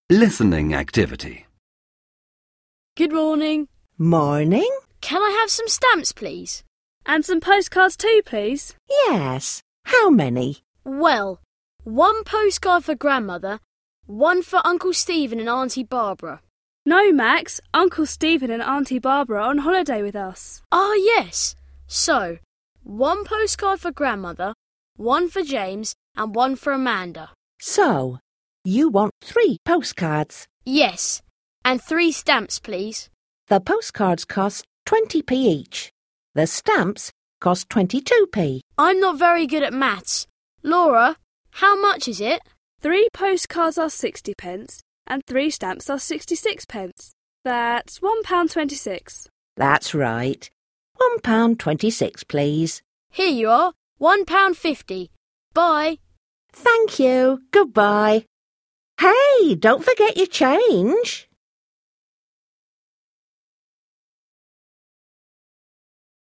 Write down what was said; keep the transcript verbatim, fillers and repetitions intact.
Listening activity. Good morning. Morning? Can I have some stamps, please? And some postcards too, please. Yes. How many? Well, one postcard for Grandmother, one for Uncle Stephen and Auntie Barbara. No, Max. Uncle Stephen and Auntie Barbara are on holiday with us. Ah, yes. So, one postcard for Grandmother, one for James, and one for Amanda. So, you want three postcards? Yes, and three stamps, please. The postcards cost twenty p each. The stamps cost twenty-two p. I'm not very good at maths. Laura, how much is it? Three postcards are sixty pence, and three stamps are sixty-six pence. That's one pound twenty-six. That's right. One pound twenty-six, please. Here you are, one pound fifty. Bye. Thank you. Goodbye. Hey, don't forget your change.